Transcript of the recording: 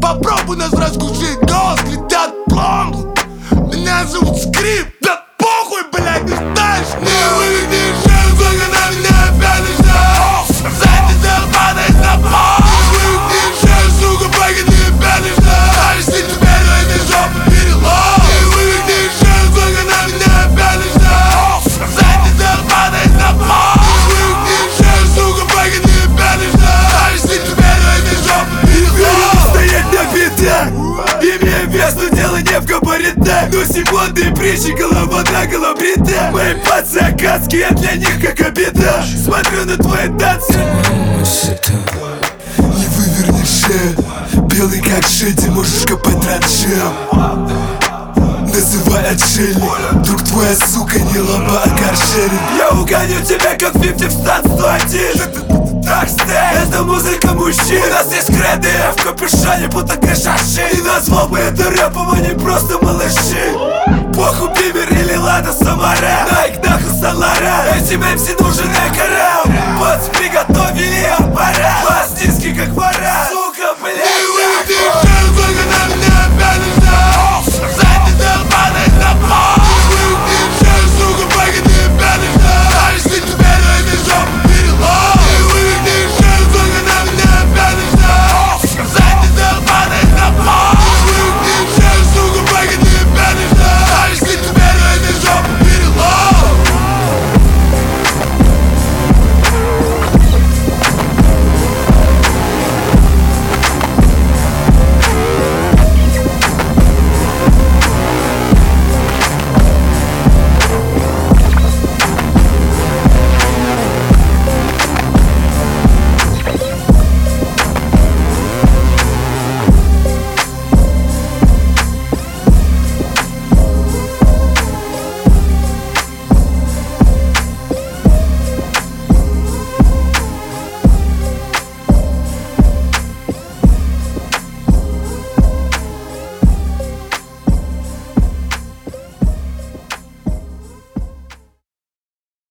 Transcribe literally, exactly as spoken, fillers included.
попробуй нас раскусить. Голос летят пломб. Меня зовут Скрип. Да похуй, блядь, не знаешь. Не выведи шею, только на меня опять лежат. Задница падает на пол. Не выведи шею, сука, пока не опять лежат. Если теперь у этой жопы перелом. Не выведи шею, только на меня опять лежат. Задница падает на пол. Не выведи шею, сука, пока не опять лежат. Если теперь у этой жопы перелом. Стоять на битах, имея вес, но дело не в габаритах. Но секунды и притчи, голова на голову брита. Мои пацы акадские, я для них как обида. Смотрю на твои танцы, не выверни шею. Белый как шея, ты можешь копать траншею. Называй отшельник. Друг твоя сука не лоба, а горшерин. я угоню тебя как пятьдесят в стан сто один. Так стей, это музыка мужчин. У нас есть креды в капюшоне, будто крышаши. И назвал бы это рэпом, а не просто малыши. Похуй Бимер или Лада Самара, Найк нахуй Салара. Этим эм си нужен экорал. Вот приготовили аппарат. Вас низкий как вора.